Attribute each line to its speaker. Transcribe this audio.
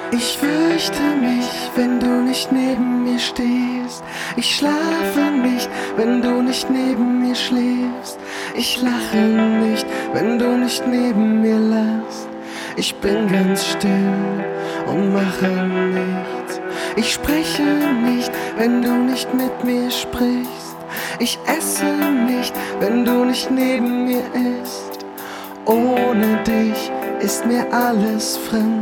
Speaker 1: Ich fürchte mich, wenn du nicht neben mir stehst. Ich schlafe nicht, wenn du nicht neben mir schläfst. Ich lache nicht, wenn du nicht neben mir lachst. Ich bin ganz still und mache nichts. Ich spreche nicht, wenn du nicht mit mir sprichst. Ich esse nicht, wenn du nicht neben mir isst. Ohne dich ist mir alles fremd.